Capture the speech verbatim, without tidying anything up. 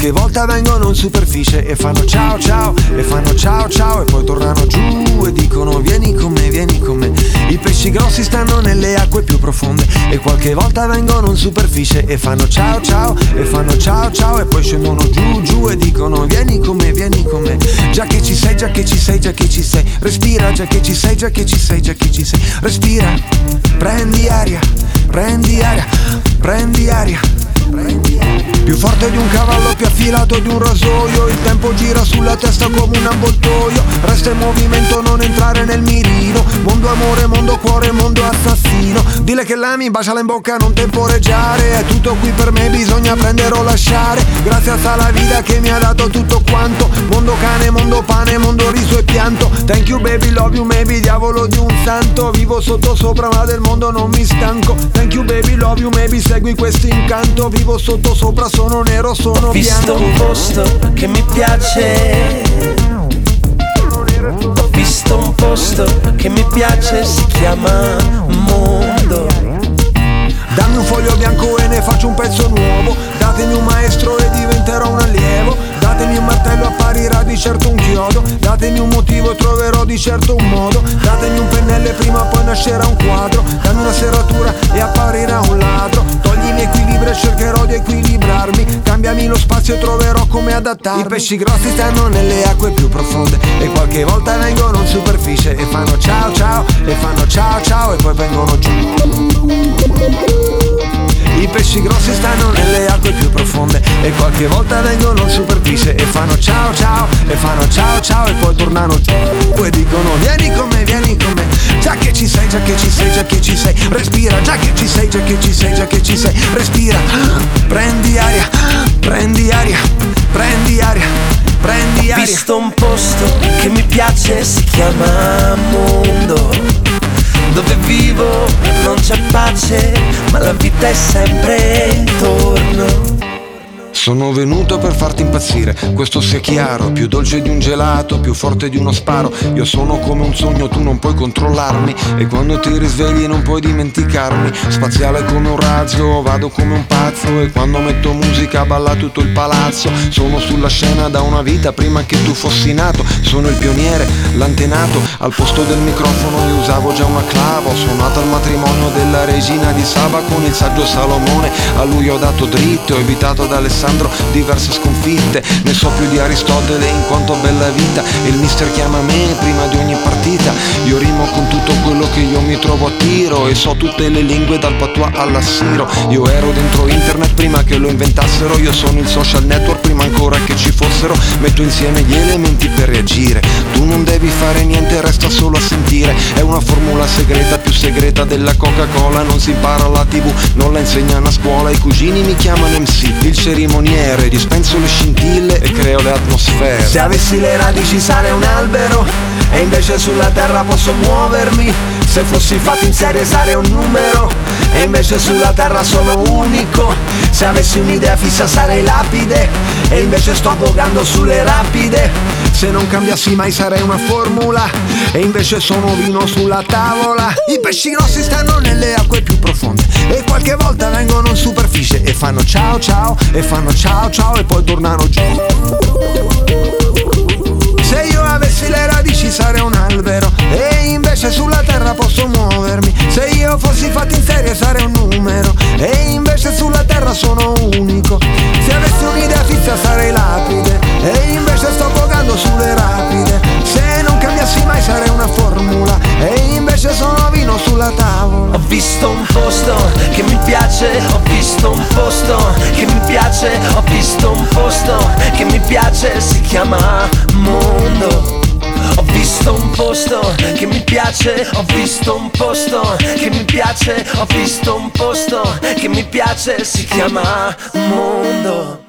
qualche volta vengono in superficie e fanno ciao ciao, e fanno ciao ciao e poi tornano giù e dicono vieni con me, vieni con me. I pesci grossi stanno nelle acque più profonde e qualche volta vengono in superficie e fanno ciao ciao, e fanno ciao ciao e poi scendono giù giù e dicono vieni con me, vieni con me. Già che ci sei, già che ci sei, già che ci sei, respira, già che ci sei, già che ci sei, già che ci sei, respira, prendi aria, prendi aria, prendi aria, prendi aria. Più forte di un cavallo, più affilato di un rasoio, il tempo gira sulla testa come un avvoltoio, resta in movimento, non entrare nel mirino. Mondo amore, mondo cuore, mondo assassino. Dile che l'ami, baciala in bocca, non temporeggiare. È tutto qui per me, bisogna prendere o lasciare. Grazie alla vita che mi ha dato tutto quanto. Mondo cane, mondo pane, mondo riso e pianto. Thank you baby, love you maybe, diavolo di un santo. Vivo sotto sopra ma del mondo non mi stanco. Thank you baby, love you maybe, segui questo incanto. Vivo sotto sopra, sono nero, sono Ho visto bianco. un posto che mi piace. Ho visto un posto che mi piace, si chiama mondo. Dammi un foglio bianco e ne faccio un pezzo nuovo. Datemi un maestro e diventerò un allievo. Datemi un martello, apparirà di certo un chiodo. Datemi un motivo e troverò di certo un modo. Datemi un pennello e prima o poi nascerà un quadro. Dammi una serratura e apparirà un ladro. Togli i miei equilibri e cercherò di equilibrarmi. Cambiami lo spazio e troverò come adattarmi. I pesci grossi stanno nelle acque più profonde e qualche volta vengono in superficie e fanno ciao ciao, e fanno ciao ciao e poi vengono giù. I pesci grossi stanno nelle acque più profonde e qualche volta vengono in superficie e fanno ciao ciao, e fanno ciao ciao e poi tornano giù e dicono vieni con me, vieni con me. Già che ci sei, già che ci sei, già che ci sei, respira, già che ci sei, già che ci sei, già che ci sei, respira, prendi aria, prendi aria, prendi aria, prendi aria. Ho visto un posto che mi piace, si chiama mondo. Dove vivo non c'è pace, ma la vita è sempre intorno. Sono venuto per farti impazzire, questo sia chiaro. Più dolce di un gelato, più forte di uno sparo. Io sono come un sogno, tu non puoi controllarmi. E quando ti risvegli non puoi dimenticarmi. Spaziale come un razzo, vado come un pazzo. E quando metto musica balla tutto il palazzo. Sono sulla scena da una vita prima che tu fossi nato. Sono il pioniere, l'antenato. Al posto del microfono io usavo già una clava. Ho suonato al matrimonio della regina di Saba con il saggio Salomone. A lui ho dato dritto, ho evitato da Alessandro diverse sconfitte. Ne so più di Aristotele in quanto a bella vita. E il mister chiama me prima di ogni partita. Io rimo con tutto quello che io mi trovo a tiro. E so tutte le lingue dal patois all'assiro. Io ero dentro internet prima che lo inventassero. Io sono il social network prima ancora che ci fossero. Metto insieme gli elementi per reagire. Tu non devi fare niente, resta solo a sentire. È una formula segreta, più segreta della Coca-Cola. Non si impara alla tv, non la insegnano a scuola. I cugini mi chiamano M C, il cerimoniere. Dispenso le scintille e creo le atmosfere. Se avessi le radici sarei un albero e invece sulla terra posso muovermi. Se fossi fatto in serie sarei un numero e invece sulla terra sono unico. Se avessi un'idea fissa sarei lapide e invece sto vogando sulle rapide. Se non cambiassi mai sarei una formula e invece sono vino sulla tavola. I pesci grossi stanno nelle acque più profonde e qualche volta vengono in superficie e fanno ciao ciao, e fanno ciao ciao e poi tornano giù. Se io avessi le radici sarei un albero e invece sulla terra posso muovermi. Se io fossi fatto in serie sarei un numero e invece sulla terra sono unico. Se avessi un'idea fissa sarei lapide e invece sto vogando sulle rapide. Se non cambiassi mai sarei una formula e invece sono vino sulla tavola. Ho visto un posto che mi piace, ho visto un posto che mi piace, ho visto un posto che mi piace, si chiama mondo. Ho visto un posto che mi piace, ho visto un posto che mi piace, ho visto un posto che mi piace, si chiama mondo.